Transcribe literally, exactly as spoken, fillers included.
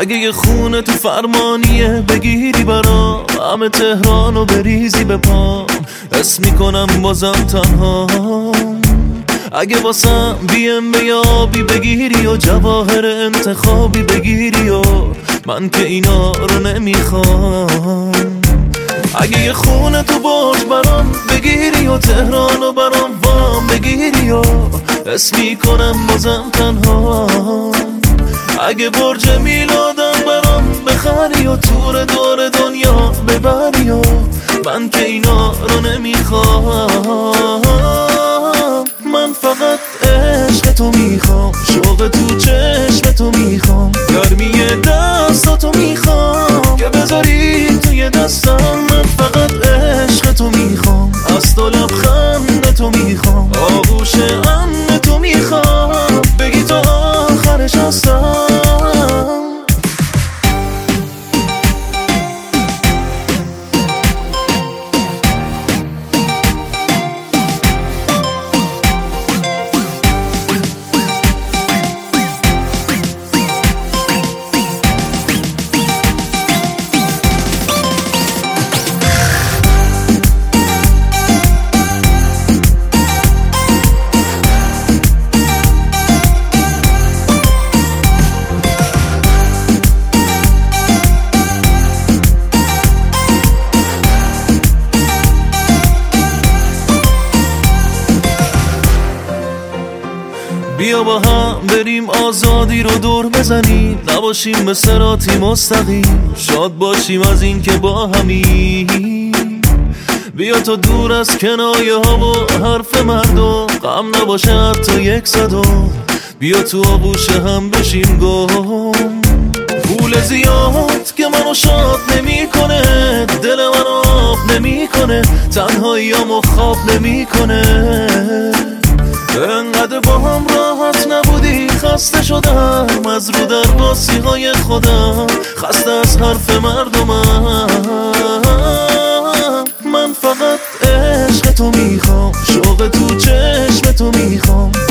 اگه یه خونه تو فرمانیه بگیری برام، همه تهرانو بریزی به پام، اسم میکنم بازم تنها. اگه واسم بی ام به آبی بگیری و جواهر انتخابی بگیری و من که اینا رو نمیخوام. اگه یه خونه تو برج برام بگیری و تهرانو برام وام بگیری و اسم میکنم بازم تنها. اگه برج میلادم برام بخری و تور دور دنیا ببری و من که اینا رو نمیخوام. من فقط عشق تو میخوام، شوق تو چشم تو میخوام، گرمی دستاتو میخوام که بذاری توی دستم. من فقط عشق تو میخوام، از تو لبخند تو میخوام، آغوش امن تو میخوام، بگی تو آخرش هستم. بیا با هم بریم آزادی رو دور بزنیم، نباشیم به صراطی مستقیم، شاد باشیم از این که با همیم. بیا تو دور از کنایه ها و حرف مردم، غم نباشه حتی یک صدم، بیا تو آغوش هم بشیم گم. پول زیاد که منو شاد نمی کنه، دل منو آب نمی کنه، تنهاییامو خواب نمی کنه. انقدر با هم راحت نبودی، خسته شدم از رو در باسی های خودم، خسته از حرف مردمم. من فقط عشق تو میخوام، شوق تو چشم تو میخوام،